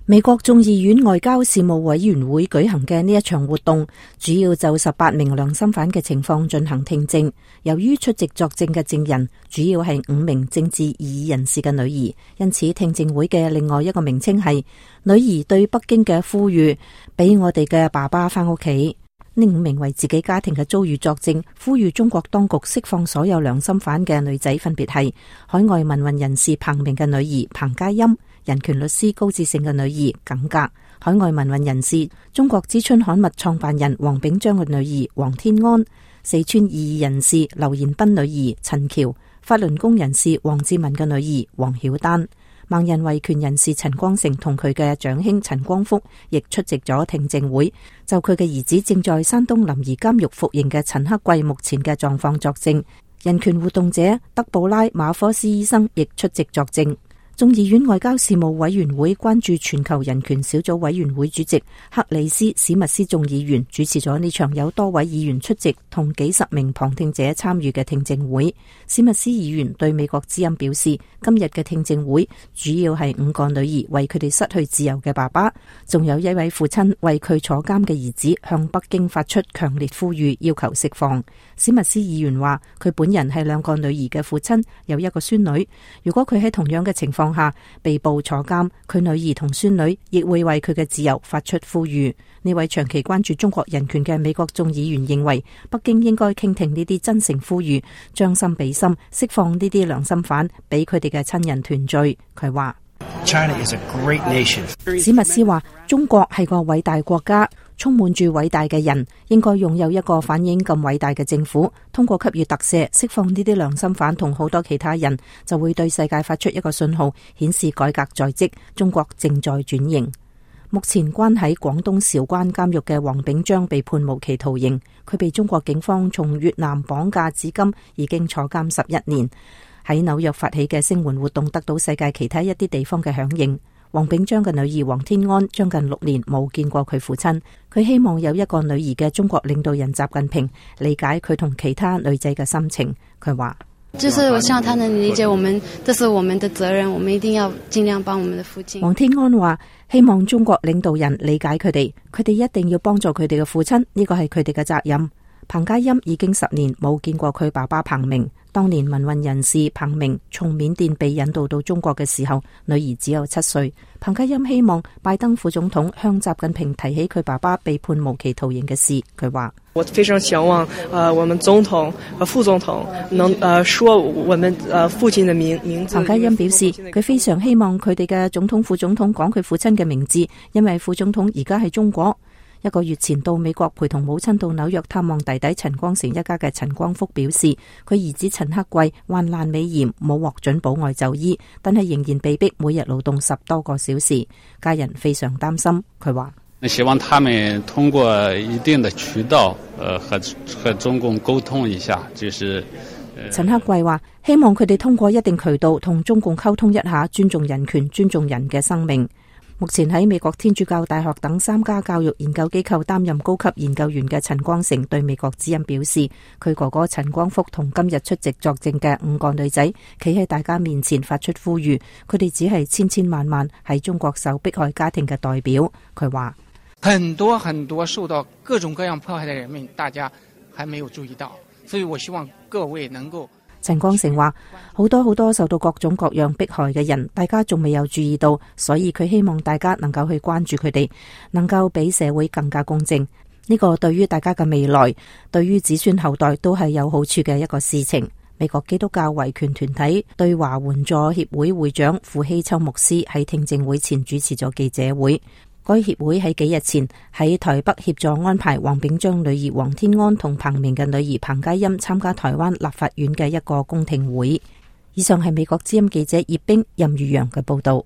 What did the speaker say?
美國眾議院外交事務委員會舉行嘅呢一場活動，主要就18名良心犯嘅情況進行聽證。由於出席作證嘅證人主要係5名政治異議人士嘅女兒，因此聽證會嘅另外一個名稱係女兒對北京嘅呼籲，俾我哋嘅爸爸返屋企。呢5名為自己家庭嘅遭遇作證，呼籲中國當局釋放所有良心犯嘅女仔，分別係海外民運人士彭明嘅女兒彭佳音、人權律師高志勝嘅女兒耿格，海外民運人士中國知春刊物創辦人王炳章嘅女兒黃天安，四川異議人士劉延斌女兒陳喬，法輪功人士王志民嘅女兒黃曉丹，盲人維權人士陳光誠同佢嘅長兄陳光福亦出席咗聽證會，就佢嘅兒子正在山東臨沂監獄服刑嘅陳克貴目前嘅狀況作證。人權活動者德布拉馬科斯醫生亦出席作證。眾議院外交事務委員會關注全球人權小組委員會主席克里斯史密斯眾議員主持咗呢場有多位議員出席同幾十名旁聽者參與嘅聽證會。史密斯議員對美國之音表示，今日嘅聽證會主要係5個女兒為佢哋失去自由嘅爸爸，仲有一位父親為佢坐監嘅兒子向北京發出強烈呼籲，要求釋放。史密斯議員話，佢本人係2個女兒嘅父親，有1個孫女。如果佢喺同樣嘅情況下被捕坐監，佢女兒同孫女亦會為佢嘅自由發出呼籲。呢位長期關注中國人權嘅美國眾議員認為，北京應該傾聽呢啲真誠呼籲，將心比心，釋放呢啲良心犯，俾佢哋嘅親人團聚。佢話 China is a great nation. 史密斯話，中國係個偉大國家，充滿住偉大嘅人，應該擁有一個反映咁偉大嘅政府，通過給予特赦，釋放呢啲良心犯同好多其他人，就會對世界發出一個信號，顯示改革在即，中國正在轉型。目前關喺廣東韶關監獄嘅王炳章被判無期徒刑，佢被中國警方從越南綁架至今，已經坐監11年。喺紐約發起嘅聲援活動得到世界其他一啲地方嘅響應。王炳章嘅女兒黃天安將近6年冇見過佢父親，佢希望有一個女兒嘅中國領導人習近平理解佢同其他女仔嘅心情。佢話， 就是我希望他能理解我們，這是我們的責任，我們一定要盡量幫我們的父親。 黃天安話，希望中國領導人理解佢哋一定要幫助佢哋嘅父親，呢個係佢哋嘅責任。彭佳音已經10年冇見過佢爸爸彭明。當年民運人士彭明從緬甸被引渡到中國嘅時候，女兒只有7歲。彭佳音希望拜登副總統向習近平提起佢爸爸被判無期徒刑嘅事。佢話， 我非常想望我們總統和副總統能說我們父親的名字。 彭佳音表示，佢非常希望佢哋嘅總統副總統講佢父親嘅名字，因為副總統而家喺中國。1個月前到美國陪同母親到紐約探望弟弟陳光誠一家嘅陳光福表示，佢兒子陳克貴患闌尾炎，冇獲准保外就醫，但係仍然被逼每日勞動10多個小時，家人非常擔心。佢話， 希望他們通過一定的渠道和中共溝通一下，就是陳克貴話，希望佢哋通過一定渠道同中共溝通一下，尊重人權，尊重人嘅生命。目前喺美國天主教大學等3家教育研究機構擔任高級研究員嘅陳光誠對美國之音表示，佢哥哥陳光福同今日出席作證嘅5個女仔企喺大家面前發出呼籲，佢哋只係千千萬萬喺中國受迫害家庭嘅代表。佢話， 很多受到各種各樣迫害的人們，大家還沒有注意到，所以我希望各位能夠。 陳光誠話，好多受到各種各樣迫害嘅人，大家仲未有注意到，所以佢希望大家能夠去關注佢哋，能夠俾社會更加公正。呢個對於大家嘅未來，對於子孫後代都係有好處嘅一個事情。美國基督教維權團體對華援助協會會長傅希秋牧師喺聽證會前主持咗記者會。該協會喺幾日前喺台北協助安排王炳章女兒黃天安同彭明嘅女兒彭佳音參加台灣立法院嘅一個公聽會。以上係美國之音記者葉冰、任宇陽嘅報道。